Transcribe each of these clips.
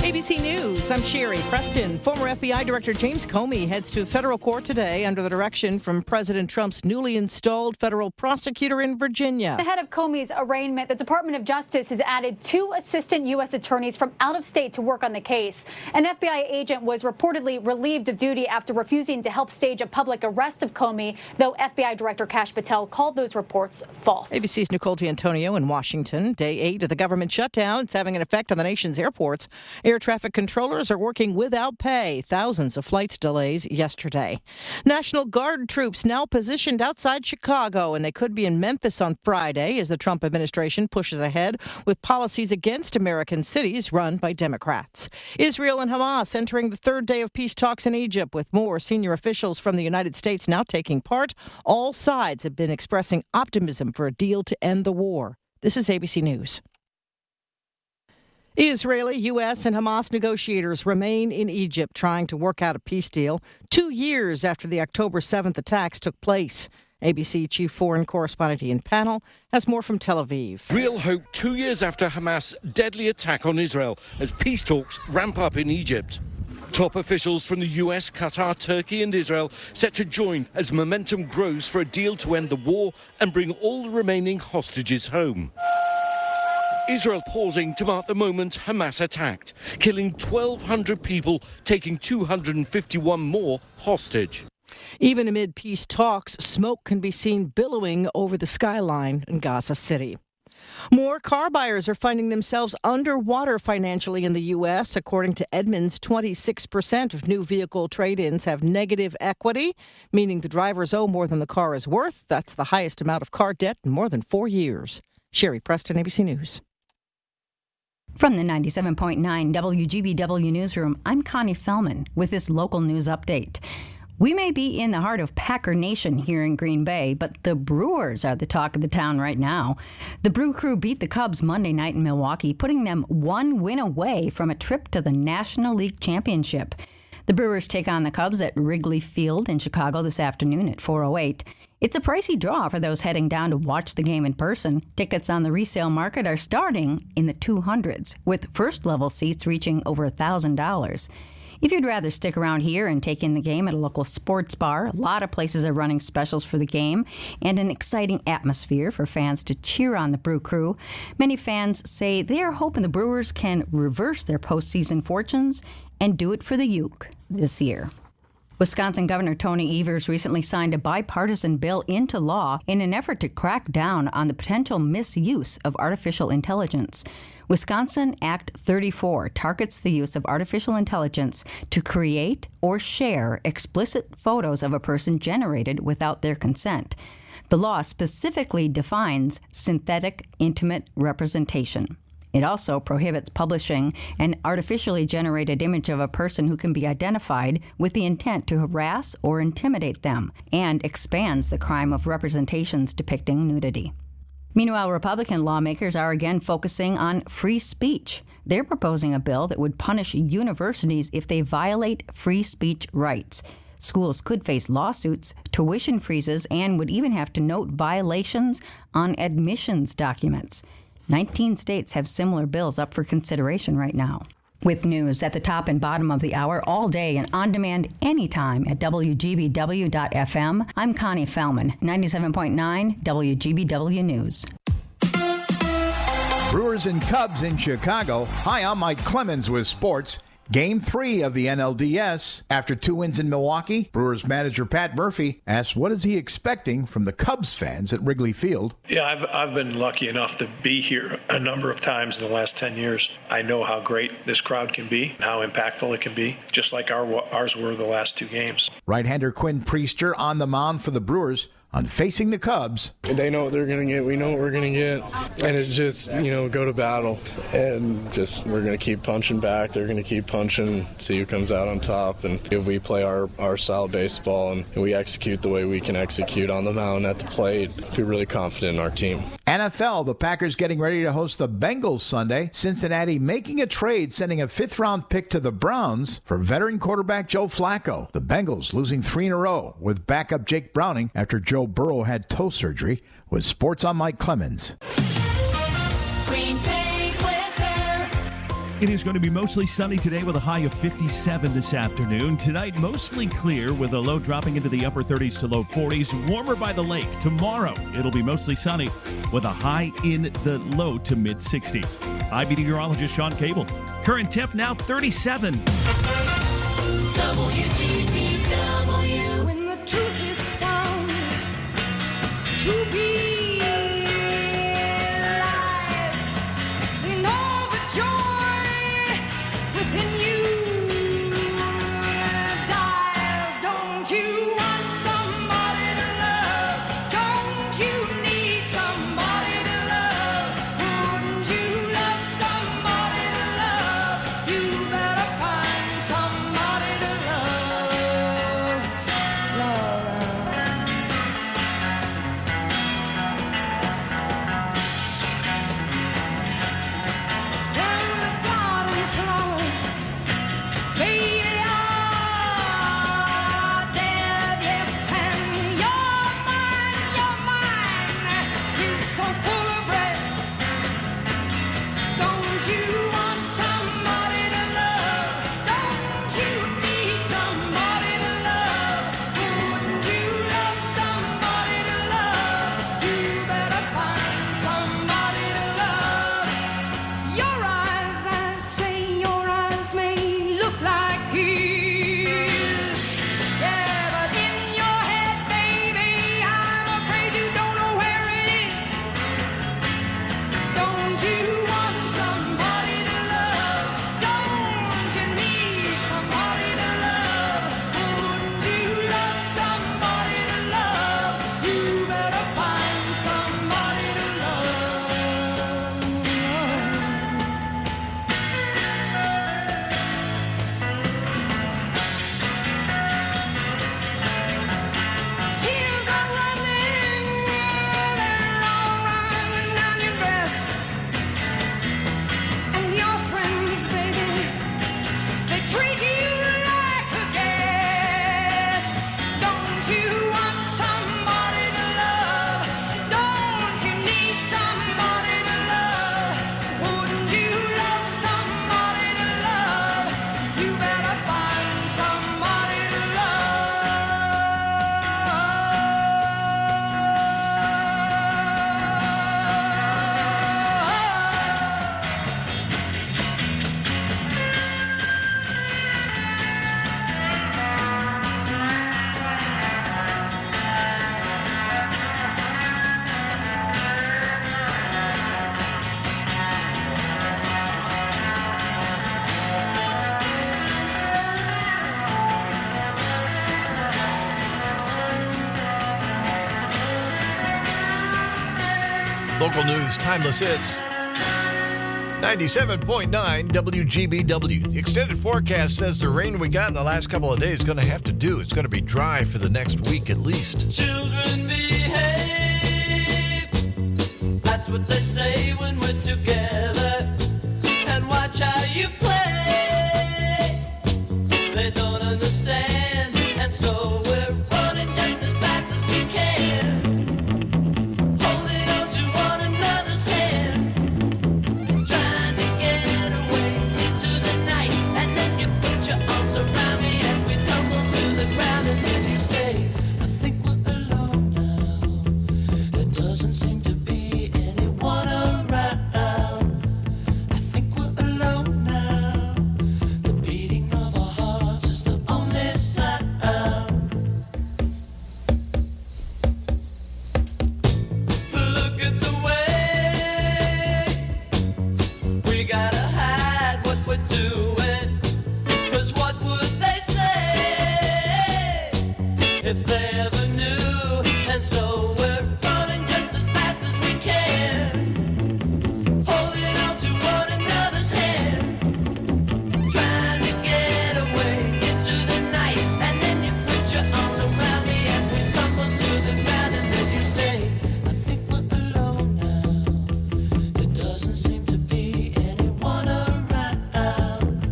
ABC News, I'm Sherry Preston. Former FBI Director James Comey heads to federal court today under the direction from President Trump's newly installed federal prosecutor in Virginia. Ahead of Comey's arraignment, the Department of Justice has added 2 assistant U.S. attorneys from out of state to work on the case. An FBI agent was reportedly relieved of duty after refusing to help stage a public arrest of Comey, though FBI Director Kash Patel called those reports false. ABC's Nicole D'Antonio in Washington. Day 8 of the government shutdown. It's having an effect on the nation's airports. Air traffic controllers are working without pay. Thousands of flights delays yesterday. National Guard troops now positioned outside Chicago, and they could be in Memphis on Friday as the Trump administration pushes ahead with policies against American cities run by Democrats. Israel and Hamas entering the third day of peace talks in Egypt, with more senior officials from the United States now taking part. All sides have been expressing optimism for a deal to end the war. This is ABC News. Israeli, U.S., and Hamas negotiators remain in Egypt trying to work out a peace deal 2 years after the October 7th attacks took place. ABC chief foreign correspondent Ian Pannell has more from Tel Aviv. Real hope 2 years after Hamas' deadly attack on Israel as peace talks ramp up in Egypt. Top officials from the U.S., Qatar, Turkey and Israel set to join as momentum grows for a deal to end the war and bring all the remaining hostages home. Israel pausing to mark the moment Hamas attacked, killing 1,200 people, taking 251 more hostage. Even amid peace talks, smoke can be seen billowing over the skyline in Gaza City. More car buyers are finding themselves underwater financially in the U.S. According to Edmunds, 26% of new vehicle trade-ins have negative equity, meaning the drivers owe more than the car is worth. That's the highest amount of car debt in more than 4 years. Sherry Preston, ABC News. From the 97.9 WGBW Newsroom, I'm Connie Fellman with this local news update. We may be in the heart of Packer Nation here in Green Bay, but the Brewers are the talk of the town right now. The Brew Crew beat the Cubs Monday night in Milwaukee, putting them one win away from a trip to the National League Championship. The Brewers take on the Cubs at Wrigley Field in Chicago this afternoon at 4:08. It's a pricey draw for those heading down to watch the game in person. Tickets on the resale market are starting in the 200s, with first-level seats reaching over $1,000. If you'd rather stick around here and take in the game at a local sports bar, a lot of places are running specials for the game and an exciting atmosphere for fans to cheer on the Brew Crew. Many fans say they are hoping the Brewers can reverse their postseason fortunes and do it for the Uke this year. Wisconsin Governor Tony Evers recently signed a bipartisan bill into law in an effort to crack down on the potential misuse of artificial intelligence. Wisconsin Act 34 targets the use of artificial intelligence to create or share explicit photos of a person generated without their consent. The law specifically defines synthetic intimate representation. It also prohibits publishing an artificially generated image of a person who can be identified with the intent to harass or intimidate them, and expands the crime of representations depicting nudity. Meanwhile, Republican lawmakers are again focusing on free speech. They're proposing a bill that would punish universities if they violate free speech rights. Schools could face lawsuits, tuition freezes, and would even have to note violations on admissions documents. 19 states have similar bills up for consideration right now. With news at the top and bottom of the hour all day and on demand anytime at WGBW.FM, I'm Connie Fellman, 97.9 WGBW News. Brewers and Cubs in Chicago. Hi, I'm Mike Clemens with sports. Game 3 of the NLDS. After 2 wins in Milwaukee, Brewers manager Pat Murphy asked what is he expecting from the Cubs fans at Wrigley Field. Yeah, I've been lucky enough to be here a number of times in the last 10 years. I know how great this crowd can be, how impactful it can be, just like ours were the last 2 games. Right-hander Quinn Priester on the mound for the Brewers on facing the Cubs. They know what they're going to get. We know what we're going to get. And it's just, go to battle. And just, we're going to keep punching back. They're going to keep punching, see who comes out on top. And if we play our style of baseball and we execute the way we can execute on the mound at the plate, we're really confident in our team. NFL, the Packers getting ready to host the Bengals Sunday. Cincinnati making a trade, sending a 5th-round pick to the Browns for veteran quarterback Joe Flacco. The Bengals losing 3 in a row with backup Jake Browning after Joe Burrow had toe surgery. With sports, I'm Mike Clemens. Green Bay weather. It is going to be mostly sunny today with a high of 57 this afternoon. Tonight, mostly clear with a low dropping into the upper 30s to low 40s. Warmer by the lake. Tomorrow, it'll be mostly sunny with a high in the low to mid 60s. I'm meteorologist Sean Cable. Current temp now 37. WGBW. When the truth is found to be lies, and all the joy within you dies. Don't you want somebody to love? Don't you need somebody to love? Wouldn't you love somebody to love? You better find somebody to love. Love. When the garden flowers, baby, are dead, yes, and your mind is so full of bread. Don't you want somebody to love? Don't you need somebody to love? Wouldn't you love somebody to love? You better find somebody to love. Your eyes, I say, your eyes may look like his. Yeah, but in your head, baby, I'm afraid you don't know where it is. Don't you want somebody to love? Don't you need somebody to love? Wouldn't you love somebody to love? You better find somebody to love. Tears are running, they're all running down your breast. And your friends, baby, they treat you like a guest. Don't you want somebody to love? Don't you need somebody to love? Wouldn't you love somebody to love? You better find somebody to Local news, timeless hits. 97.9 WGBW. The extended forecast says the rain we got in the last couple of days is going to have to do. It's going to be dry for the next week at least. Children behave. That's what they say when we're together. And watch how you play. They don't understand. And so we're running just as fast as we can. Holding on to one another's hand. Trying to get away into the night. And then you put your arms around me as we tumble to the ground. And then you say, I think we're alone now. There doesn't seem to be anyone around. I think we're alone now. The beating of our hearts is the only sound. Look at the way we gotta hide what we're doing. 'Cause what would they say if they ever knew? And so we're running just as fast as we can. Holding on to one another's hand. Trying to get away into the night. And then you put your arms around me as we tumble to the ground. And then you say, I think we're alone now. There doesn't seem to be anyone around.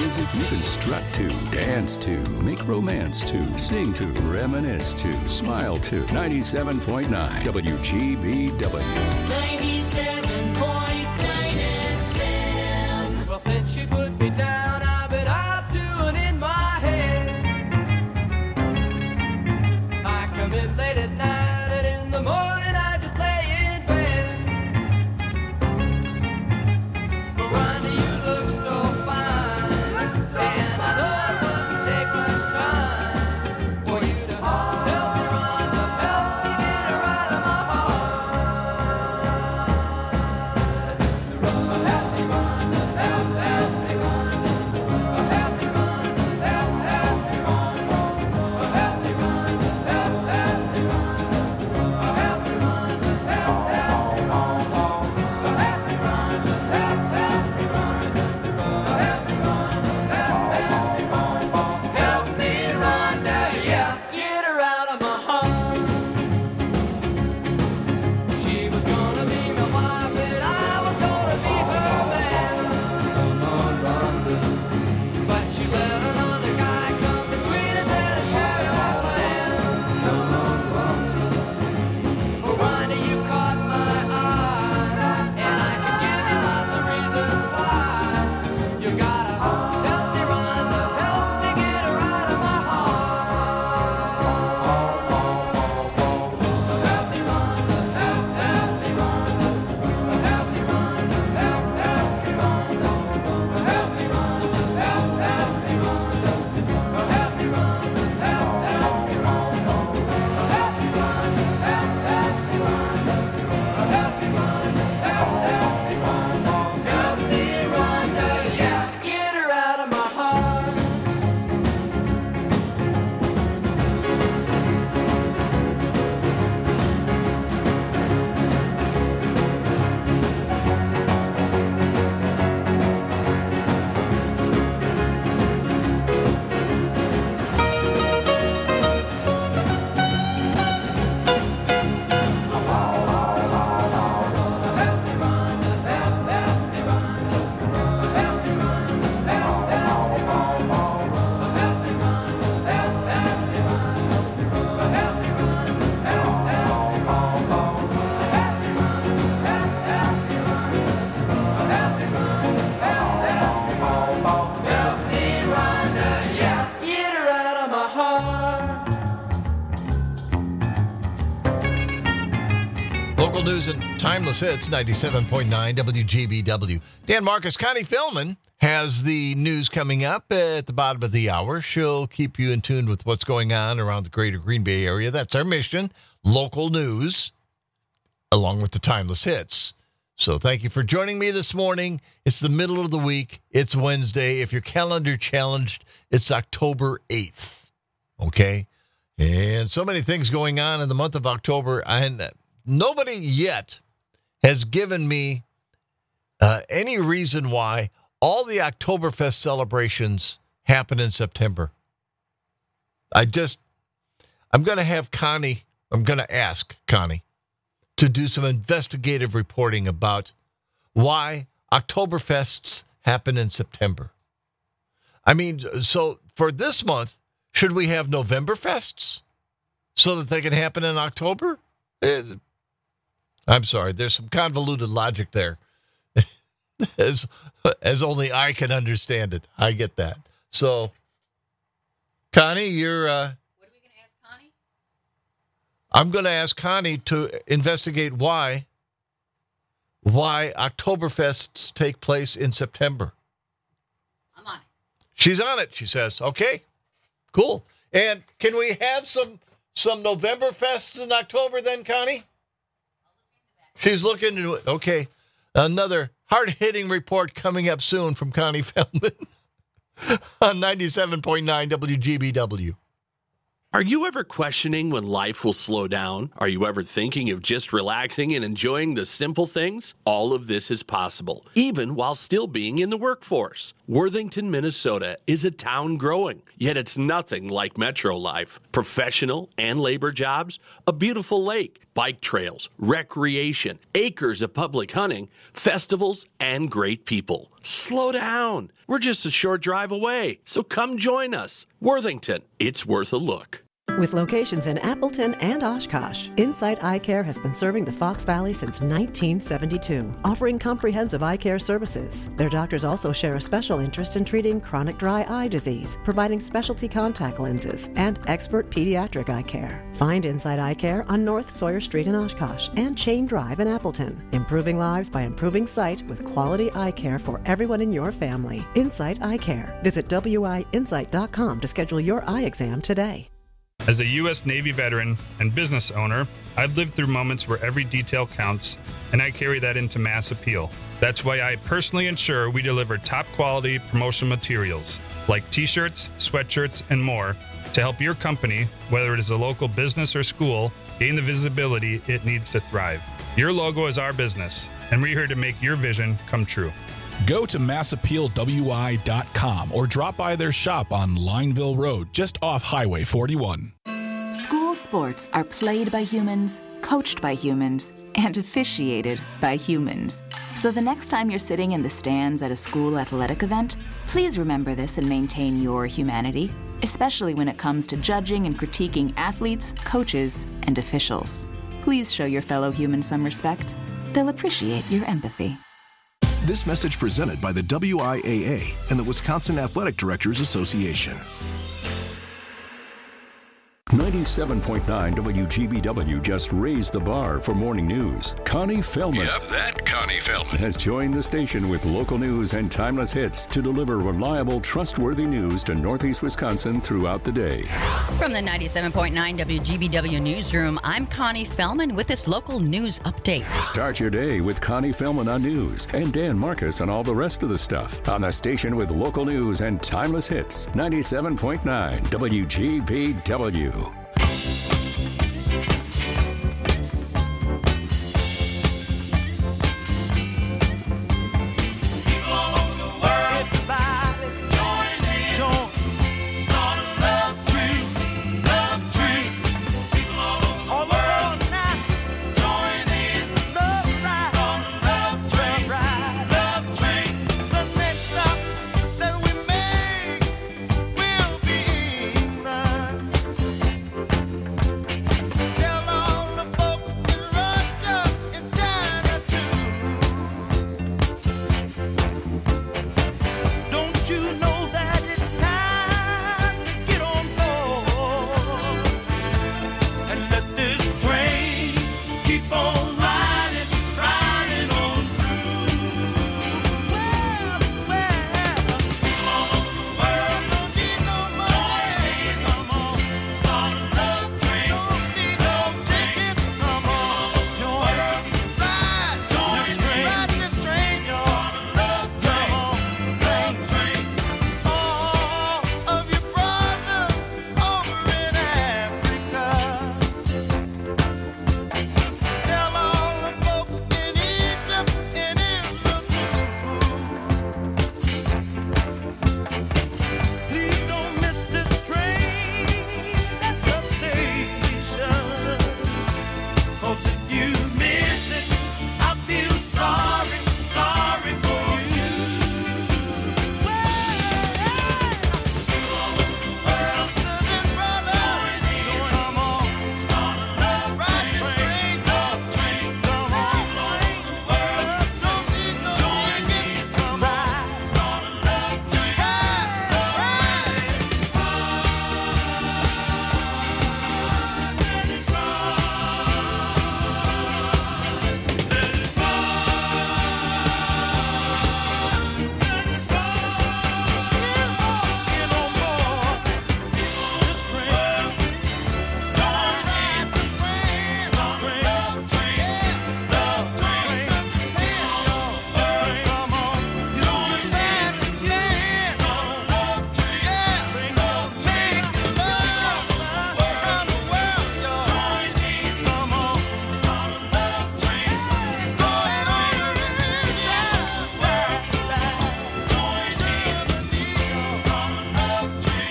music you can strut to, dance to, make romance to, sing to, reminisce to, smile to. 97.9 WGBW. 97.9 FM. Well, since she put me down, I've been out doing in my head. I come in late at night, and in the morning I just lay in bed. Miranda, you look so fine, and I know it wouldn't take much time for you to help me, Rhonda, help me get her out of my heart. Help me, Rhonda, help me, Rhonda. Help me, Rhonda, help me, Rhonda. Help me, Rhonda, help me, Rhonda. Help me, Rhonda, help me, Rhonda. Help me, Rhonda, help me, Rhonda. Help me, Rhonda, yeah, get her out of my heart. She was gonna be my wife, and I was gonna be her man. But she let another guy come between us and a shadow of plan. Rhonda, you caught my eye, and I could give you lots of reasons why. You gotta help me, Rhonda, help me get her out of my heart. Help me, Rhonda, help me, Rhonda. Help me, Rhonda, help me, Rhonda. Help me, Rhonda, help me, Rhonda. Help me, Rhonda, help me, Rhonda. Help me, Rhonda, help me, Rhonda. Help me, Rhonda, help me, Rhonda. Help me, Rhonda, yeah, get her out of my heart. Help me, Rhonda, yeah, get her out of my heart. Local news and timeless hits, 97.9 WGBW. Dan Marcus, Connie Philman has the news coming up at the bottom of the hour. She'll keep you in tune with what's going on around the greater Green Bay area. That's our mission, local news, along with the timeless hits. So thank you for joining me this morning. It's the middle of the week. It's Wednesday. If your calendar challenged, it's October 8th. Okay? And so many things going on in the month of October, and nobody yet has given me any reason why all the Oktoberfest celebrations happen in September. I'm going to ask Connie to do some investigative reporting about why Oktoberfests happen in September. I mean, so for this month, should we have Novemberfests so that they can happen in October? I'm sorry, there's some convoluted logic there. as only I can understand it. I get that. So, Connie, you're... I'm going to ask Connie to investigate why Oktoberfests take place in September. I'm on it. She's on it, she says. Okay, cool. And can we have some Novemberfests in October then, Connie? She's looking into it. Okay. Another hard-hitting report coming up soon from Connie Feldman on 97.9 WGBW. Are you ever questioning when life will slow down? Are you ever thinking of just relaxing and enjoying the simple things? All of this is possible, even while still being in the workforce. Worthington, Minnesota is a town growing, yet it's nothing like metro life. Professional and labor jobs, a beautiful lake, bike trails, recreation, acres of public hunting, festivals, and great people. Slow down. We're just a short drive away, so come join us. Worthington, it's worth a look. With locations in Appleton and Oshkosh, Insight Eye Care has been serving the Fox Valley since 1972, offering comprehensive eye care services. Their doctors also share a special interest in treating chronic dry eye disease, providing specialty contact lenses, and expert pediatric eye care. Find Insight Eye Care on North Sawyer Street in Oshkosh and Chain Drive in Appleton, improving lives by improving sight with quality eye care for everyone in your family. Insight Eye Care. Visit wiinsight.com to schedule your eye exam today. As a U.S. Navy veteran and business owner, I've lived through moments where every detail counts, and I carry that into mass appeal. That's why I personally ensure we deliver top-quality promotional materials, like T-shirts, sweatshirts, and more, to help your company, whether it is a local business or school, gain the visibility it needs to thrive. Your logo is our business, and we're here to make your vision come true. Go to massappealwi.com or drop by their shop on Lineville Road, just off Highway 41. School sports are played by humans, coached by humans, and officiated by humans. So the next time you're sitting in the stands at a school athletic event, please remember this and maintain your humanity, especially when it comes to judging and critiquing athletes, coaches, and officials. Please show your fellow humans some respect. They'll appreciate your empathy. This message presented by the WIAA and the Wisconsin Athletic Directors Association. 97.9 WGBW just raised the bar for morning news. Connie Feldman. Yep, that Connie Feldman. Has joined the station with local news and timeless hits to deliver reliable, trustworthy news to Northeast Wisconsin throughout the day. From the 97.9 WGBW Newsroom, I'm Connie Feldman with this local news update. Start your day with Connie Feldman on news and Dan Marcus on all the rest of the stuff. On the station with local news and timeless hits, 97.9 WGBW.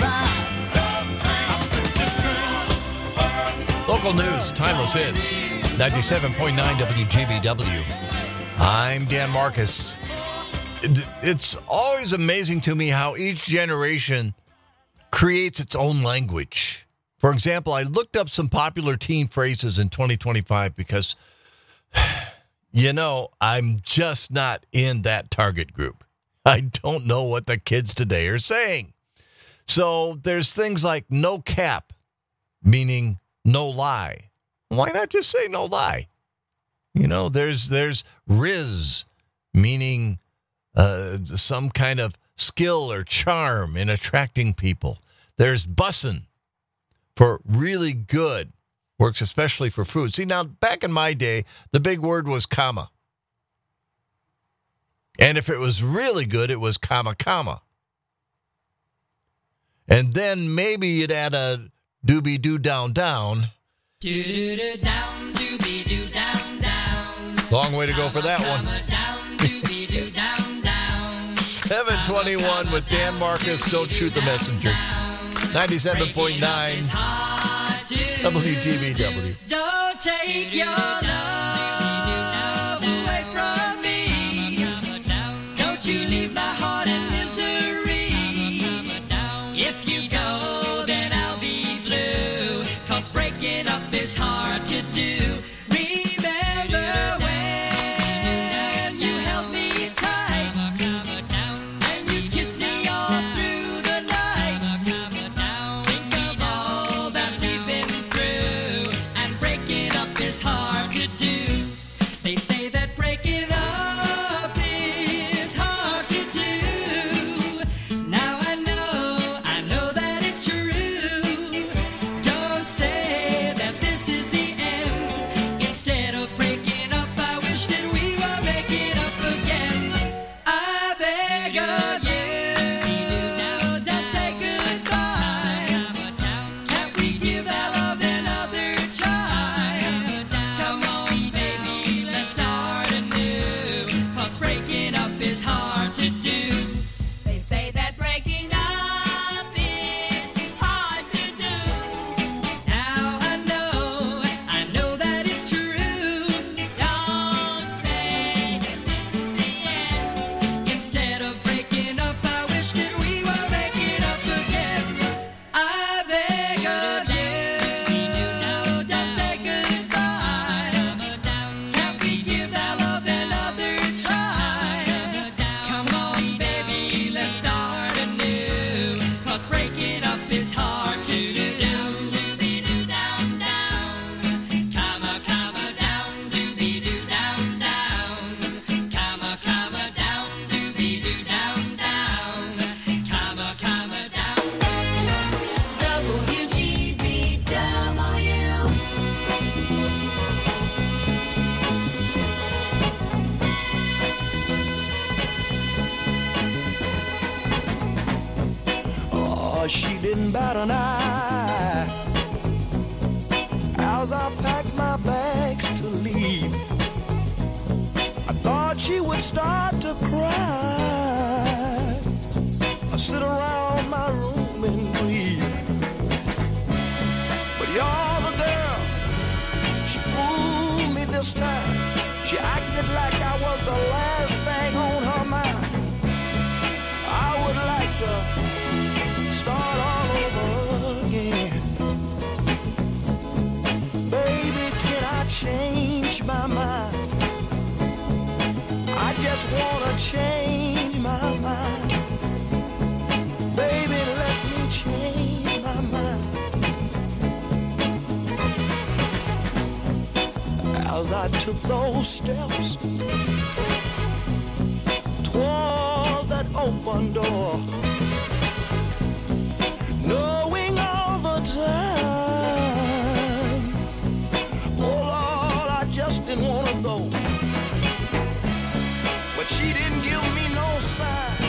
Local news, timeless hits. 97.9 WGBW. I'm Dan Marcus. It's always amazing to me how each generation creates its own language. For example, I looked up some popular teen phrases in 2025 because, I'm just not in that target group. I don't know what the kids today are saying. So there's things like no cap, meaning no lie. Why not just say no lie? There's riz, meaning some kind of skill or charm in attracting people. There's bussin' for really good, works especially for food. See, now, back in my day, the big word was comma. And if it was really good, it was comma, comma. And then maybe you'd add a doobie-doo down, down. Do-do-do down, doobie-doo down, down. Long way to go for that one. Down, doobie-doo down, down. 721 with Dan Marcus. Don't shoot the messenger. 97.9 WGBW. Don't take your love away from me. Don't you leave my heart in misery. If you go, then I'll be blue. 'Cause breaking up is hard to do. Remember when you held me tight and you kissed me all through the night. Think of all that we've been through, and breaking up is hard to do. They say that breaking up is hard to do. Now I know that it's true. Don't say that this is the end. Instead of breaking up, I wish that we were making up again. I beg of you, don't say goodbye. Can't we give that love another try? Come on, baby, let's start anew. 'Cause breaking up is hard to do. They say that breaking up is hard to do. Now I know that it's true. Don't say that this is the end. Instead of breaking up, I wish that we were making up again. I beg of you, don't say goodbye. Can't we give that love another try? Come on, baby, let's start anew. 'Cause breaking up is hard to do. Doobie-doo down, down. Comma, comma, down. Doobie-doo down, down. Comma, comma, down. Doobie-doo down, down. Comma, comma, down. WGBW. Oh, she didn't bat an eye as I packed my bags to leave. I thought she would start to cry. I sit around my room and grieve. But you're the girl, she fooled me this time. She acted like I was the last thing on her mind. I would like to start all over again. Baby, can I change my mind? I just wanna change my mind. Baby, let me change my mind. As I took those steps toward that open door, knowing all the time, oh Lord, I just didn't want to go. But she didn't give me no sign,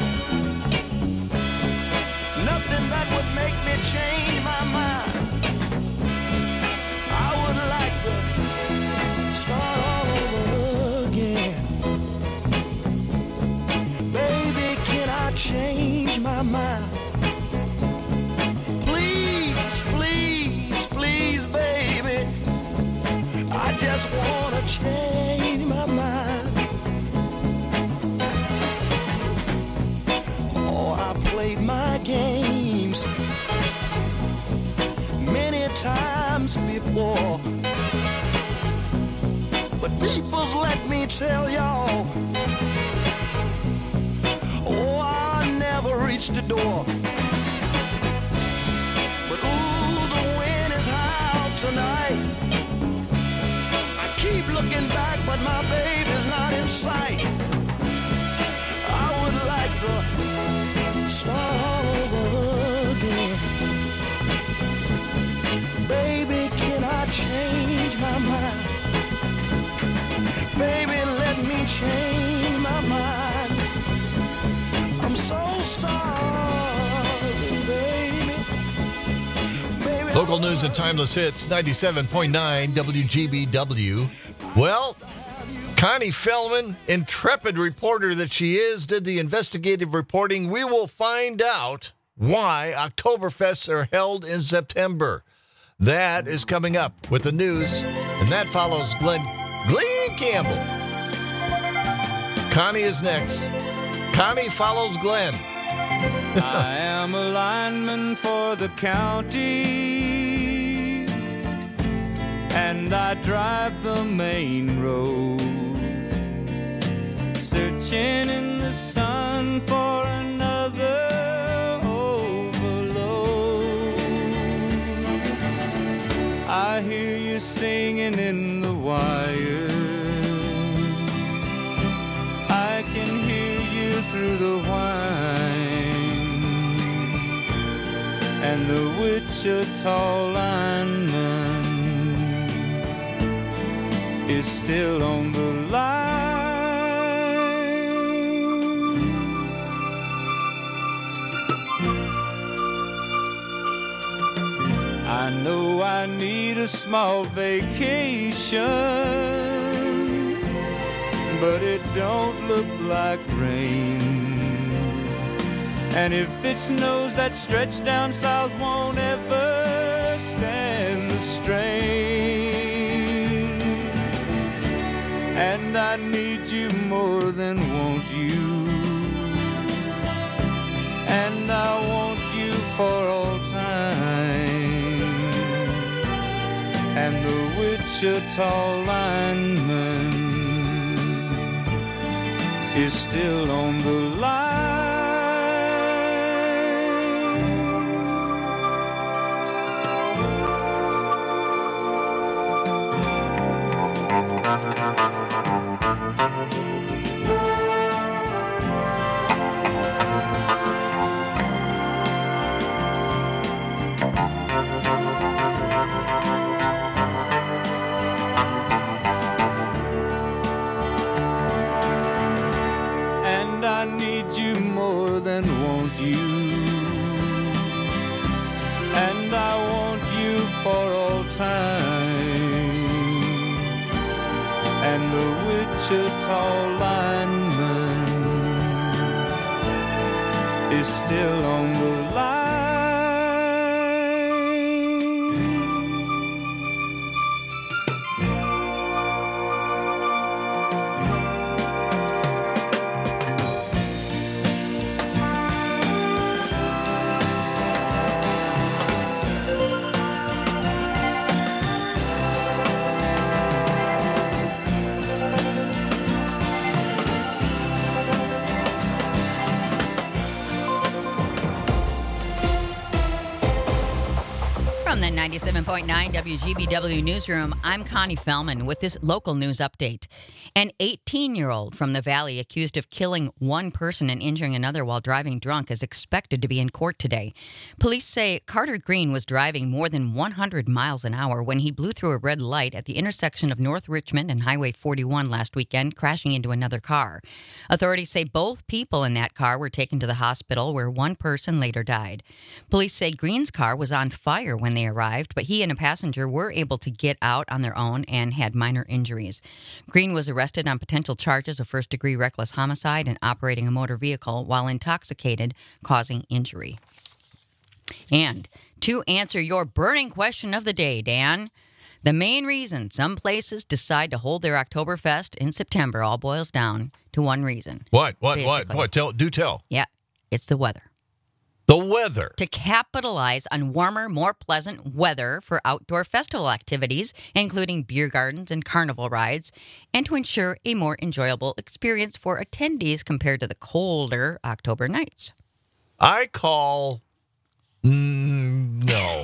nothing that would make me change my mind. I would like to start all over again. Baby, can I change my mind? Please, please, please, baby, I just played my games many times before. But peoples, let me tell y'all, oh, I never reached the door. But ooh, the wind is high out tonight. I keep looking back, but my baby's not in sight. I would like to start all over again. Baby, can I change my mind? Baby, let me change my mind. I'm so sorry, baby. Local news and timeless hits, 97.9 WGBW. Well, Connie Fellman, intrepid reporter that she is, did the investigative reporting. We will find out why Oktoberfests are held in September. That is coming up with the news, and that follows Glenn Campbell. Connie is next. Connie follows Glenn. I am a lineman for the county, and I drive the main road, searching in the sun for another overload. I hear you singing in the wire, I can hear you through the whine, and the Wichita lineman is still on the line. I know I need a small vacation, but it don't look like rain. And if it snows, that stretch down south won't ever stand the strain. And I need you more than want you, and I want you for all time. And the Wichita lineman is still on the line. And I need you more than want you, and I want you for all time. And the Wichita lineman is still on the line. From the 97.9 WGBW Newsroom, I'm Connie Fellman with this local news update. An 18-year-old from the Valley accused of killing one person and injuring another while driving drunk is expected to be in court today. Police say Carter Green was driving more than 100 miles an hour when he blew through a red light at the intersection of North Richmond and Highway 41 last weekend, crashing into another car. Authorities say both people in that car were taken to the hospital, where one person later died. Police say Green's car was on fire when they arrived, but he and a passenger were able to get out on their own and had minor injuries. Green was arrested on potential charges of first-degree reckless homicide and operating a motor vehicle while intoxicated, causing injury. And to answer your burning question of the day, Dan, the main reason some places decide to hold their Oktoberfest in September all boils down to one reason. What? Do tell. Yeah, it's the weather. The weather. To capitalize on warmer, more pleasant weather for outdoor festival activities, including beer gardens and carnival rides, and to ensure a more enjoyable experience for attendees compared to the colder October nights. I call... no.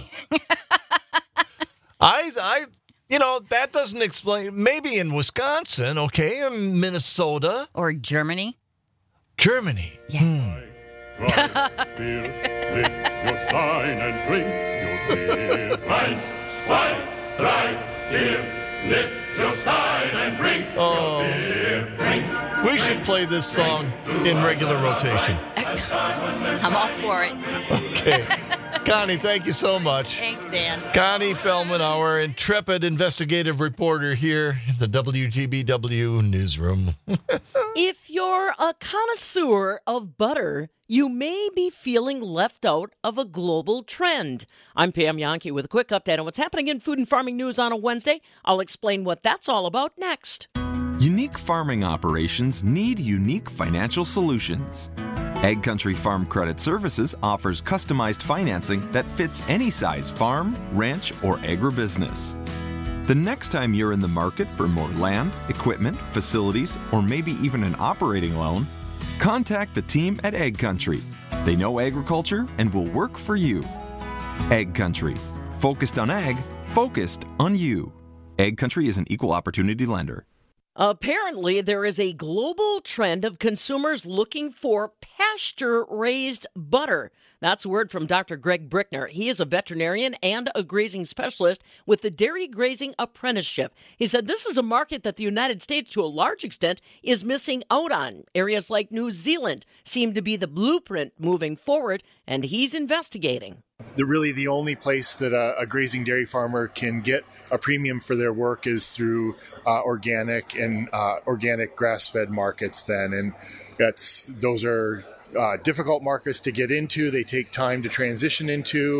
That doesn't explain. Maybe in Wisconsin, okay, or Minnesota. Or Germany. Germany. Yeah. Lift your stein and drink your beer. 1, 2, 3, 4. Lift your stein and drink your beer. Drink. We should play this song in regular rotation. I'm all for it. Okay. Connie, thank you so much. Thanks, Dan. Connie Feldman, our intrepid investigative reporter here in the WGBW newsroom. If you're a connoisseur of butter, you may be feeling left out of a global trend. I'm Pam Yankee with a quick update on what's happening in food and farming news on a Wednesday. I'll explain what that's all about next. Unique farming operations need unique financial solutions. Egg Country Farm Credit Services offers customized financing that fits any size farm, ranch, or agribusiness. The next time you're in the market for more land, equipment, facilities, or maybe even an operating loan, contact the team at Egg Country. They know agriculture and will work for you. Egg Country. Focused on ag, focused on you. Egg Country is an equal opportunity lender. Apparently, there is a global trend of consumers looking for pasture-raised butter. That's word from Dr. Greg Brickner. He is a veterinarian and a grazing specialist with the Dairy Grazing Apprenticeship. He said this is a market that the United States, to a large extent, is missing out on. Areas like New Zealand seem to be the blueprint moving forward, and he's investigating. Really the only place that a grazing dairy farmer can get a premium for their work is through organic and organic grass-fed markets then. And those are difficult markets to get into. They take time to transition into.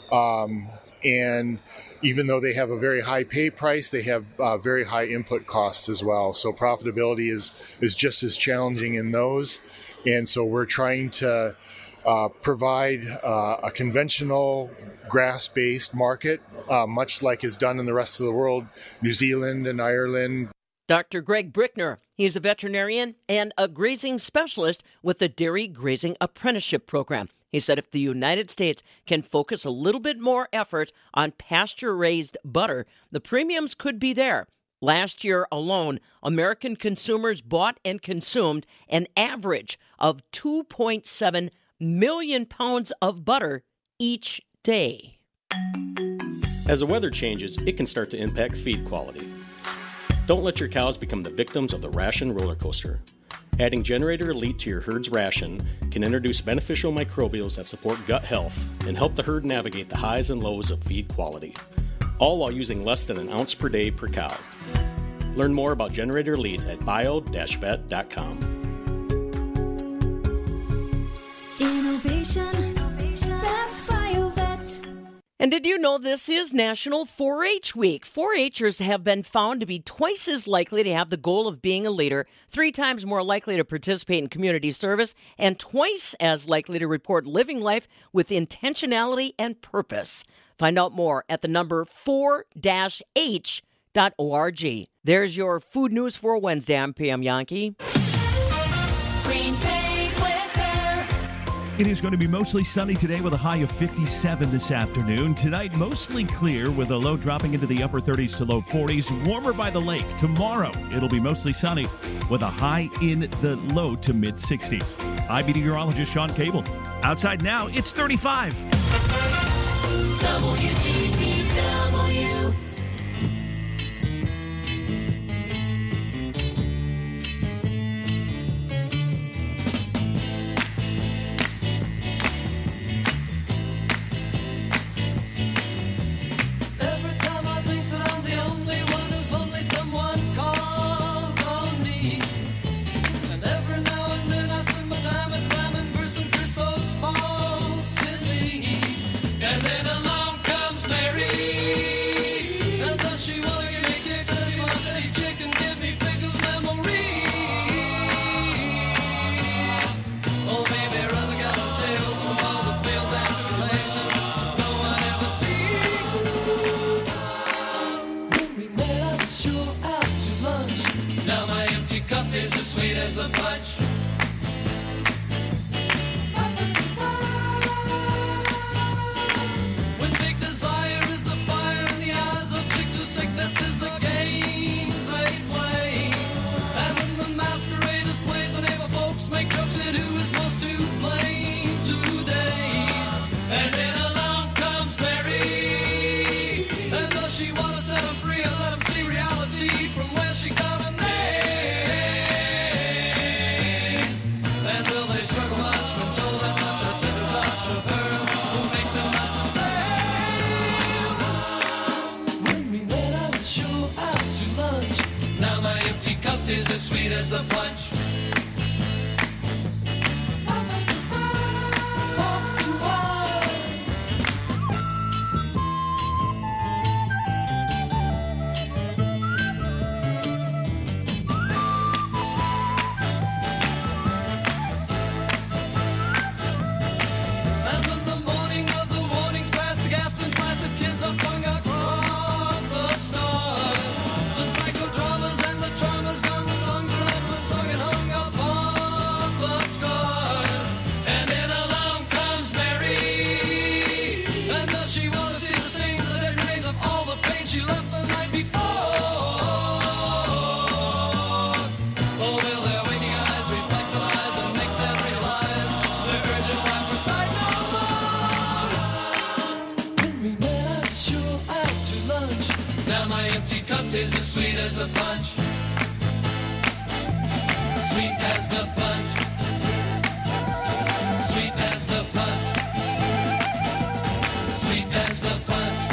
And even though they have a very high pay price, they have very high input costs as well. So profitability is just as challenging in those. And so we're trying to provide a conventional grass-based market, much like is done in the rest of the world, New Zealand and Ireland. Dr. Greg Brickner, he's a veterinarian and a grazing specialist with the Dairy Grazing Apprenticeship Program. He said if the United States can focus a little bit more effort on pasture-raised butter, the premiums could be there. Last year alone, American consumers bought and consumed an average of 2.7 million pounds of butter each day. As the weather changes, it can start to impact feed quality. Don't let your cows become the victims of the ration roller coaster. Adding Generator Elite to your herd's ration can introduce beneficial microbials that support gut health and help the herd navigate the highs and lows of feed quality, all while using less than an ounce per day per cow. Learn more about Generator Elite at bio-vet.com. Innovation, that's BioVet. And did you know this is National 4-H Week? 4-Hers have been found to be twice as likely to have the goal of being a leader, 3 times more likely to participate in community service, and twice as likely to report living life with intentionality and purpose. Find out more at the number 4-h.org. There's your food news for Wednesday. I'm Pam Yankee. Green Bay weather. It is going to be mostly sunny today with a high of 57 this afternoon. Tonight, mostly clear with a low dropping into the upper 30s to low 40s. Warmer by the lake. Tomorrow, it'll be mostly sunny with a high in the low to mid 60s. I'm meteorologist Sean Cable. Outside now, it's 35. WGBW. Every time I think that I'm the only one who's lonely, someone calls on me. And every now and then I spend my time at climbing through some crystals falsely. And then along comes Mary. as the punch. Is as sweet as the punch. Sweet as the punch. Sweet as the punch. Sweet as the punch.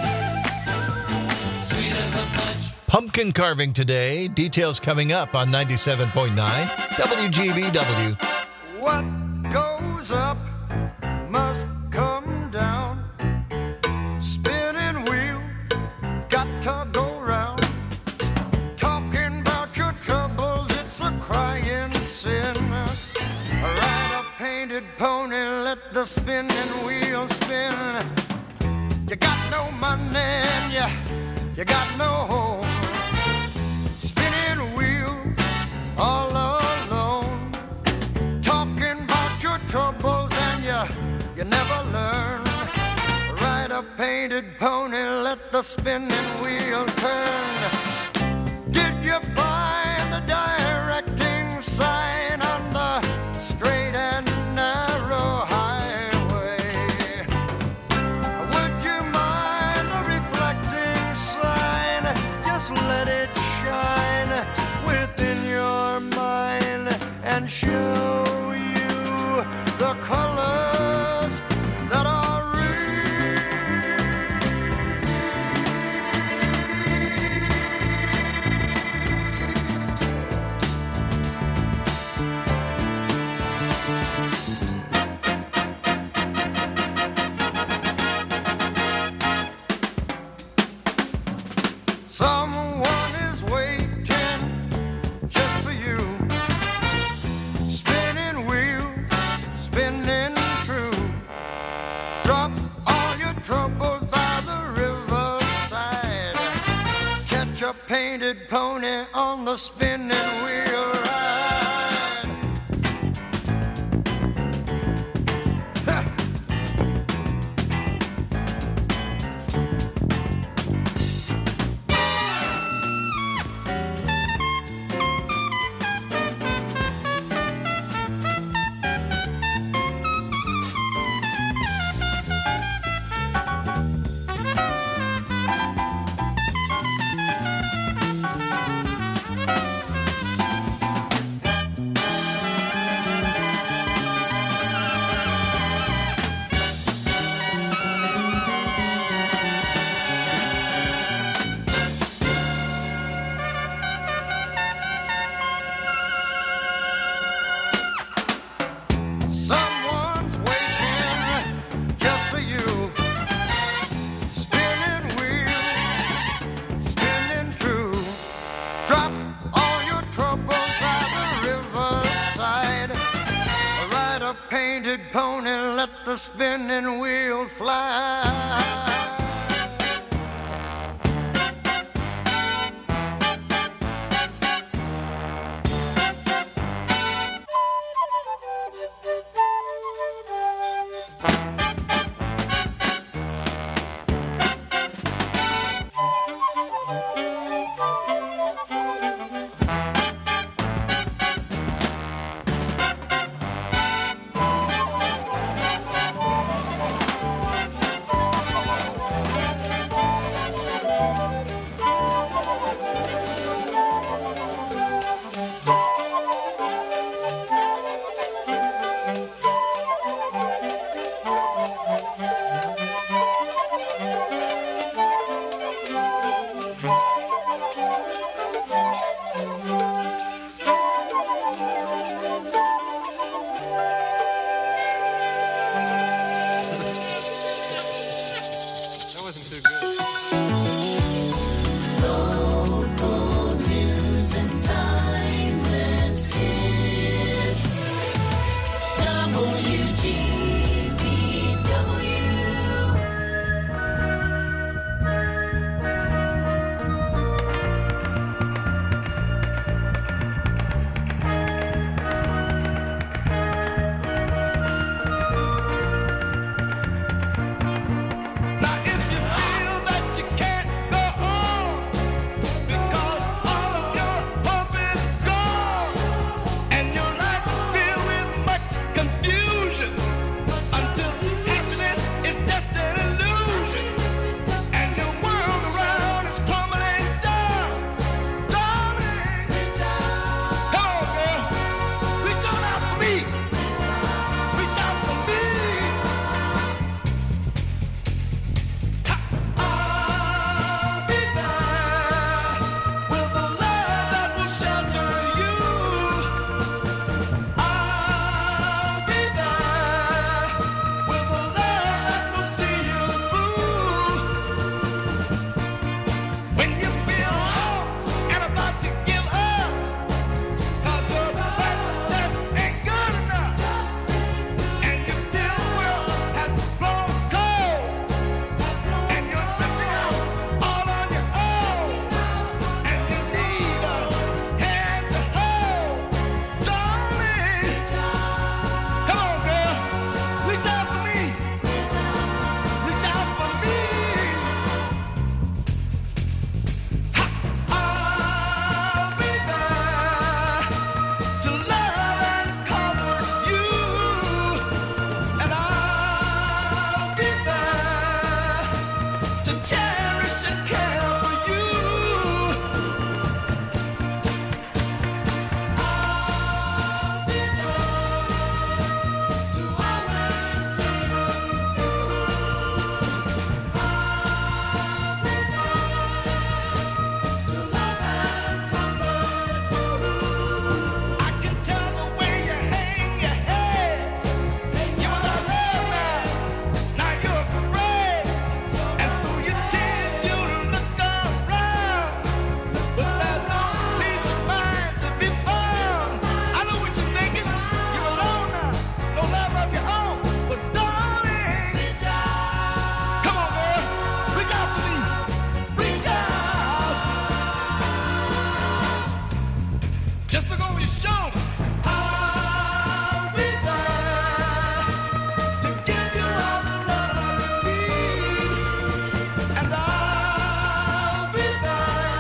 Sweet as the punch. Pumpkin carving today. Details coming up on 97.9 WGBW. What goes up must come down. Spinning wheel, got to go round. Talking about your troubles, it's a crying sin. Ride a painted pony, let the spinning wheel spin. You got no money and you got no home. Spinning wheel, all alone. Talking about your troubles and you never learn. Ride a painted pony, let the spinning wheel turn. Did you find the directing sign on the straight and narrow highway? Would you mind the reflecting sign? Just let it shine within your mind and show you the colors that are someone is waiting just for you. Spinning wheel, spinning true. Drop all your troubles by the riverside. Catch a painted pony on the spinning wheel ride. Someone's waiting just for you. Spinning wheel, spinning true. Drop all your troubles by the riverside. Ride a painted pony, let the spinning wheel fly.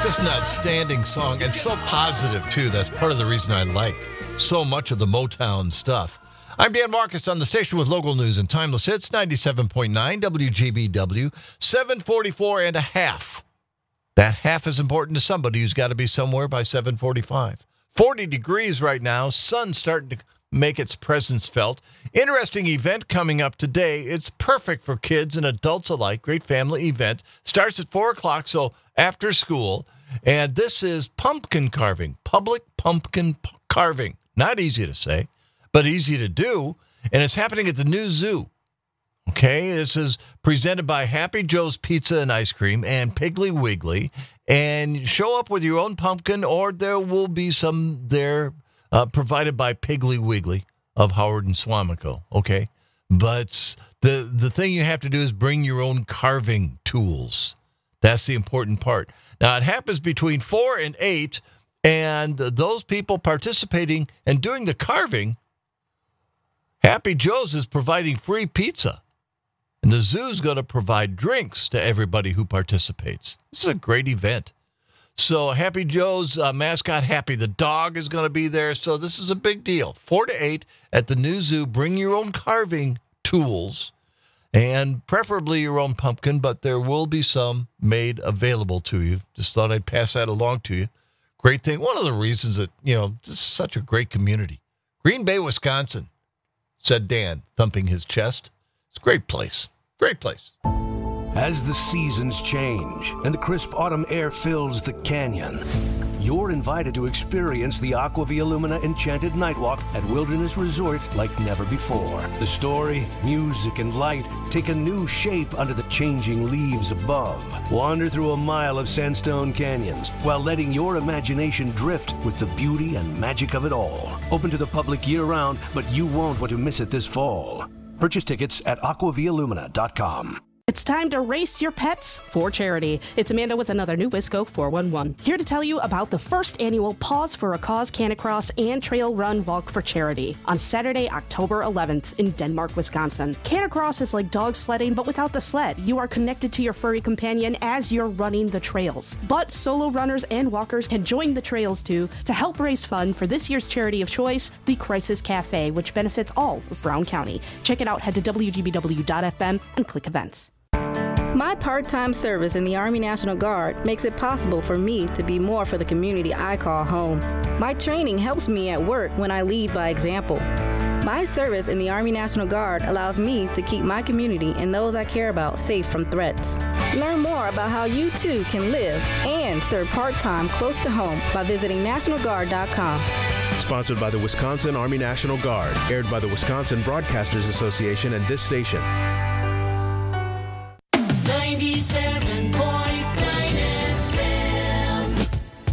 Just an outstanding song and so positive, too. That's part of the reason I like so much of the Motown stuff. I'm Dan Marcus on the station with local news and timeless hits, 97.9 WGBW, 744 and a half. That half is important to somebody who's got to be somewhere by 7:45. 40 degrees right now. Sun starting to make its presence felt. Interesting event coming up today. It's perfect for kids and adults alike. Great family event. Starts at 4 o'clock, so after school. And this is pumpkin carving, public pumpkin carving. Not easy to say, but easy to do. And it's happening at the new zoo. Okay, this is presented by Happy Joe's Pizza and Ice Cream and Piggly Wiggly. And show up with your own pumpkin, or there will be some there provided by Piggly Wiggly of Howard and Swamico. Okay, but the thing you have to do is bring your own carving tools. That's the important part. Now, it happens between 4 and 8, and those people participating and doing the carving, Happy Joe's is providing free pizza. And the zoo's going to provide drinks to everybody who participates. This is a great event. So Happy Joe's mascot, Happy the dog, is going to be there. So this is a big deal. 4 to 8 at the new zoo. Bring your own carving tools and preferably your own pumpkin, but there will be some made available to you. Just thought I'd pass that along to you. Great thing. One of the reasons that, this is such a great community. Green Bay, Wisconsin, said Dan, thumping his chest. It's a great place. Great place. As the seasons change and the crisp autumn air fills the canyon, you're invited to experience the Aquavia Lumina Enchanted Nightwalk at Wilderness Resort like never before. The story, music, and light take a new shape under the changing leaves above. Wander through a mile of sandstone canyons while letting your imagination drift with the beauty and magic of it all. Open to the public year-round, but you won't want to miss it this fall. Purchase tickets at aquavialumina.com. It's time to race your pets for charity. It's Amanda with another new Wisco 411. Here to tell you about the first annual Pause for a Cause Canicross and Trail Run Walk for Charity on Saturday, October 11th in Denmark, Wisconsin. Canicross is like dog sledding, but without the sled. You are connected to your furry companion as you're running the trails. But solo runners and walkers can join the trails too to help raise funds for this year's charity of choice, the Crisis Cafe, which benefits all of Brown County. Check it out. Head to WGBW.FM and click events. My part-time service in the Army National Guard makes it possible for me to be more for the community I call home. My training helps me at work when I lead by example. My service in the Army National Guard allows me to keep my community and those I care about safe from threats. Learn more about how you too can live and serve part-time close to home by visiting NationalGuard.com. Sponsored by the Wisconsin Army National Guard. Aired by the Wisconsin Broadcasters Association and this station. 97.9 FM.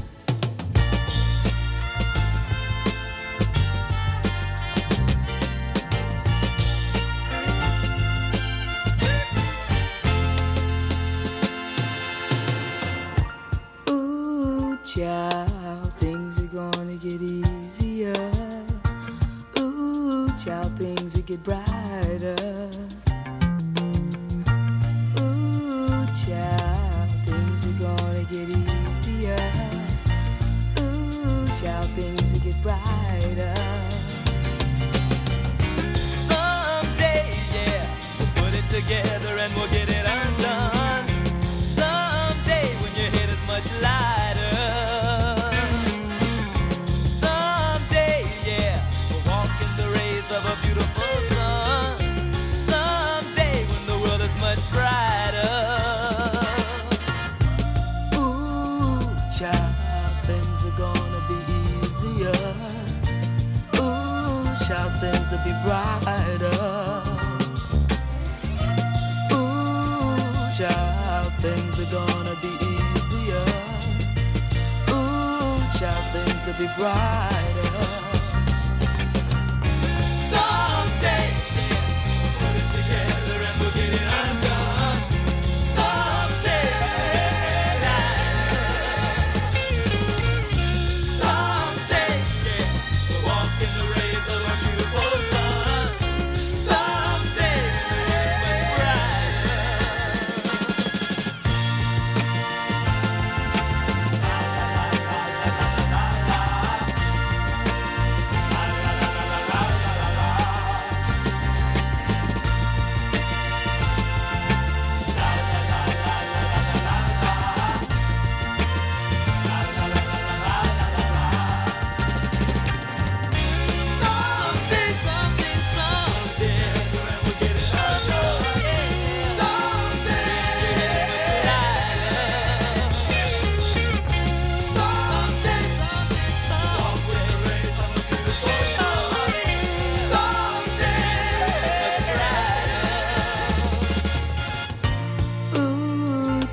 Ooh, child, things are gonna get easier. Ooh, child, things will get brighter. Child, things are gonna get easier. Ooh, child, things will get brighter. Someday, yeah, we'll put it together and we'll get it undone. Someday, when your head is much lighter. Someday, yeah, we'll walk in the rays of a beautiful sun. Someday, when the world is much brighter. Things will be brighter. Ooh, child, things are gonna be easier. Ooh, child, things will be brighter. Someday, yeah, we'll put it together and we'll get it undone. Someday, someday, yeah, we'll walk in the rays of a beautiful sun. Someday, brighter.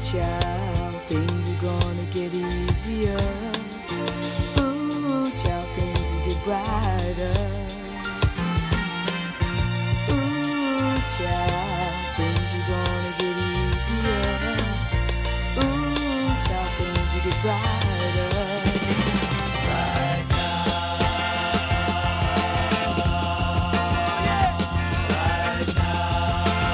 child, things are gonna get easier. Ooh, child, things will get brighter. Ooh, child, things are gonna get easier. Ooh, child, things will get brighter. Right now. Yeah. Right now.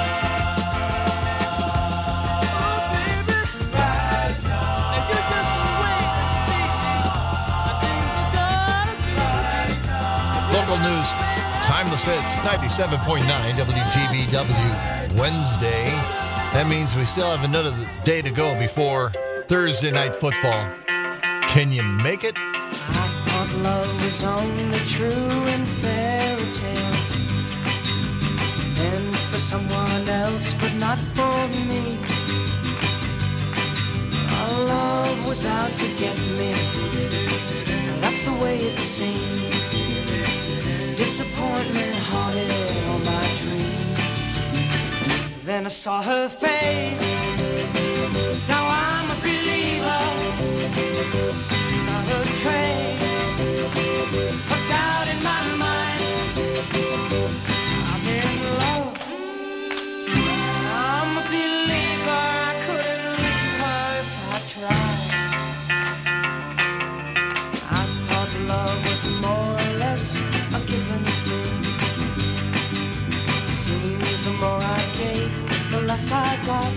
Oh, baby. Right now. And you just wait and see. Things are gonna be right now. Local news, timeless hits, 97.9 WGBW, Wednesday. That means we still have another day to go before Thursday night football. Can you make it? I thought love was only true in fairy tales, and for someone else, but not for me. Our love was out to get me. That's the way it seemed. Disappointment haunted all my dreams. Then I saw her face. Now I'm a believer. Not a trace of doubt in my mind. I'm in love. I'm a believer. I couldn't leave her if I tried. I thought love was more or less a given thing. Seems the more I gave, the less I got.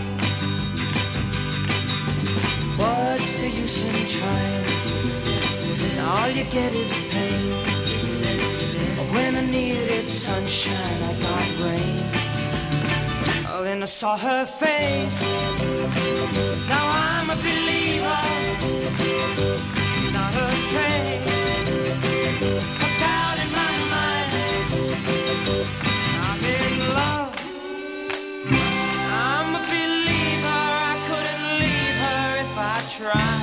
What's the use in trying? All you get is pain. When I needed sunshine, I got rain. Oh, then I saw her face. Now I'm a believer. Not a trace of doubt in my mind. I'm in love. I'm a believer. I couldn't leave her if I tried.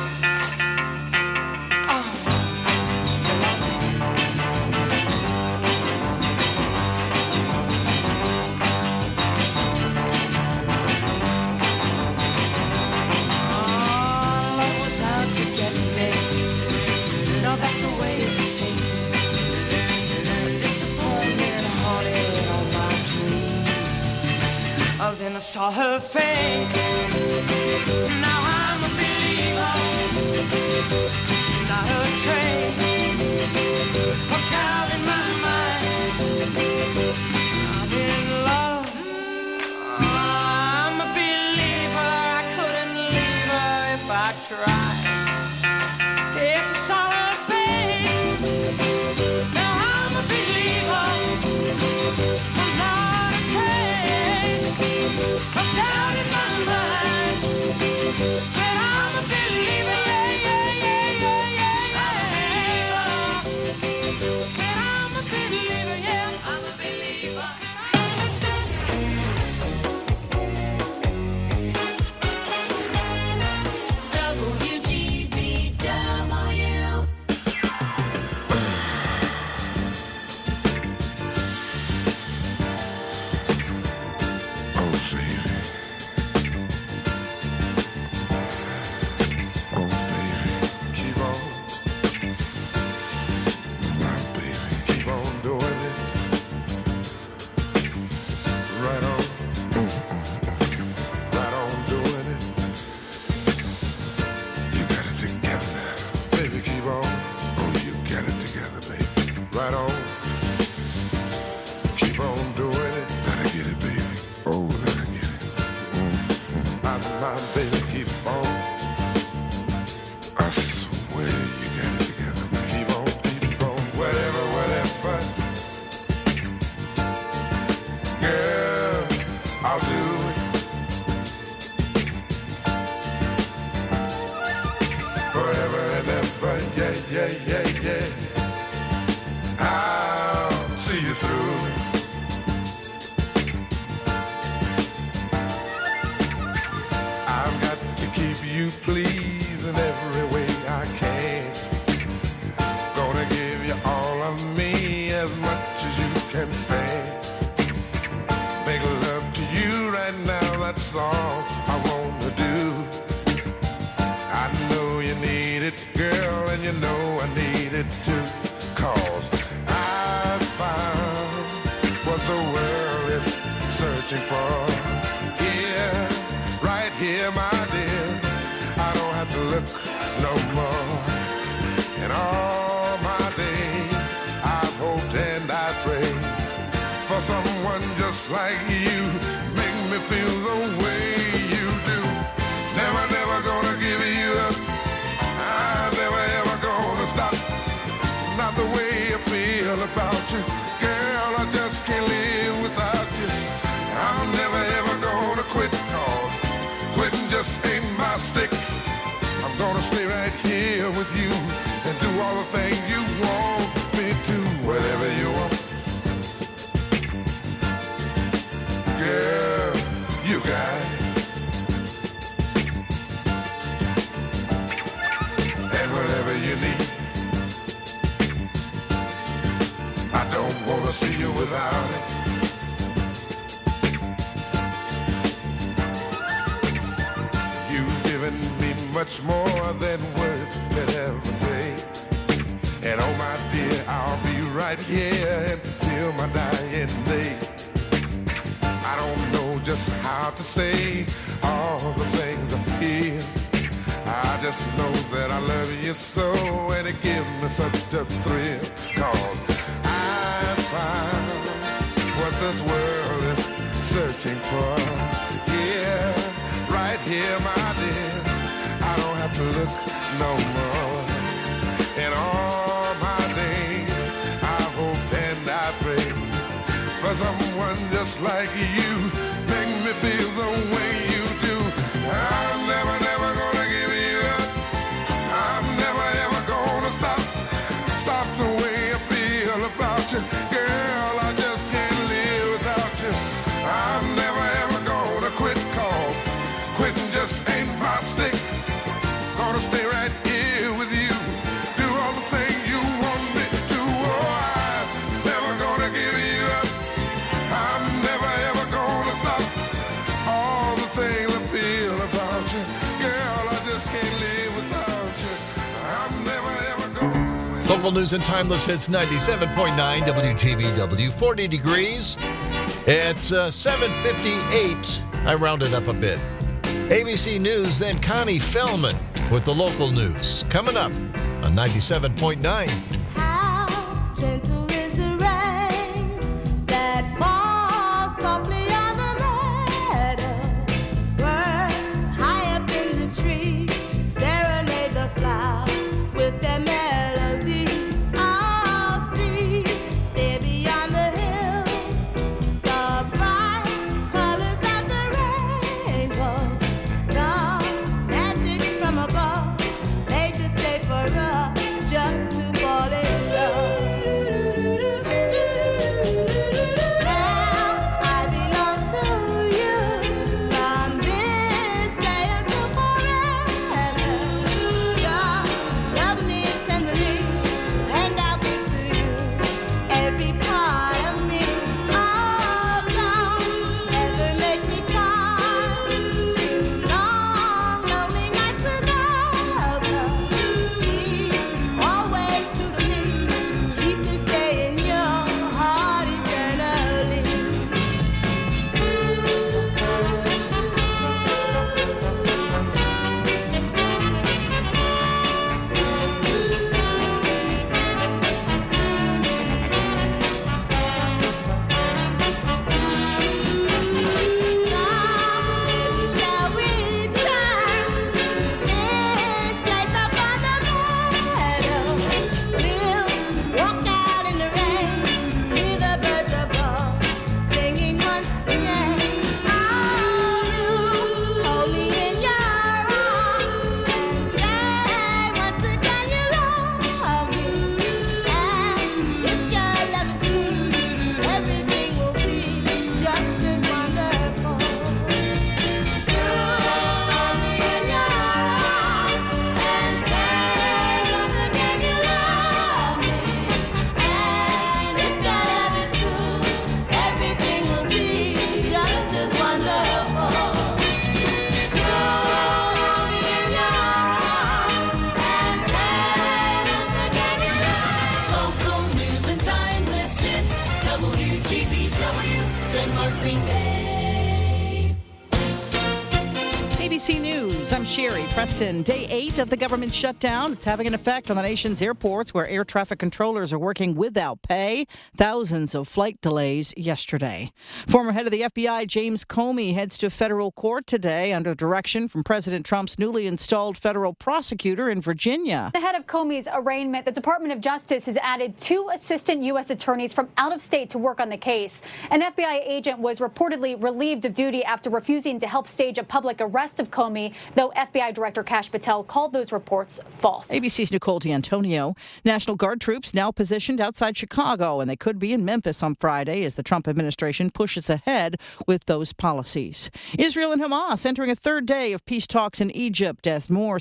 Love was out to get me. No, that's the way it seemed. Disappointment haunted all my dreams. Oh, then I saw her face. Now I'm a believer. Not a trace of doubt in my mind. I'm in love. I'm a believer. I couldn't leave her if I tried. Yes, I saw her face. Now I'm a believer. Not a trace of doubt in my mind. Said I'm a believer. Yeah, yeah, yeah, yeah, yeah. Said I'm a believer. Yeah, I'm a believer. WGBW. Keep on, my baby, keep on doing it. Right on, right on doing it. You got it together, baby, keep on. Oh, you got it together, baby. Right on, keep on doing it. Let her get it, baby. Oh, let her get it. My baby, keep on. I swear you got it together. Keep on, whatever. Girl, I'll do it. Forever and ever, yeah. I'll see you through it. I've got to keep you pleased in every way I can. Gonna give you all of me as much as you can stand. Make love to you right now, that's all I wanna do. for. Here, right here, my dear, I don't have to look no more. And all my days, I've hoped and I prayed for someone just like you. Make me feel the way you do. Never, never gonna give you up. I'm never, ever gonna stop. Not the way I feel about you. Girl, I just can't live without you. I'm never, ever gonna quit, 'cause quitting just ain't my stick. I'm gonna stay right here with you and do all the things you want me to. Whatever you want. Girl, you got it. And whatever you need. I don't want to see you without it. You've given me much more than words could ever say. And oh my dear, I'll be right here until my dying day. I don't know just how to say all the things I feel. I just know that I love you so, and it gives me such a thrill. 'Cause I found what this world is searching for. Yeah, right here, my dear, I don't have to look no more. In all my days, I hope and I pray for someone just like you. Make me feel the way you do. I'm never, never gonna give you up. I'm never, ever gonna stop the way I feel about you. Girl, I just can't live without you. I'm never, ever gonna quit, 'cause quitting just ain't my stick. Gonna stay right here with you. Do all the things you want me to. Oh, I'm never gonna give you up. I'm never, ever gonna stop. All the things I feel about you. Girl, I just can't live without you. I'm never, ever gonna. Local news and timeless hits 97.9 WGBW. 40 degrees. It's 7:58. I rounded up a bit. ABC News, then Connie Fellman with the local news. Coming up on 97.9. How gentle is the rain that falls softly on the meadow? Birds high up in the tree serenade the flowers with their melody. I'll see there beyond the hill the bright colors of the rainbow. Some magic from above made this day for us just to fall in love. ABC News, I'm Sherry Preston. Day 8 of the government shutdown. It's having an effect on the nation's airports where air traffic controllers are working without pay. Thousands of flight delays yesterday. Former head of the FBI, James Comey, heads to federal court today under direction from President Trump's newly installed federal prosecutor in Virginia. Ahead of Comey's arraignment, the Department of Justice has added 2 assistant U.S. attorneys from out of state to work on the case. An FBI agent was reportedly relieved of duty after refusing to help stage a public arrest of Comey, though FBI Director Kash Patel called those reports false. ABC's Nicole D'Antonio. National Guard troops now positioned outside Chicago, and they could be in Memphis on Friday as the Trump administration pushes ahead with those policies. Israel and Hamas entering a third day of peace talks in Egypt as more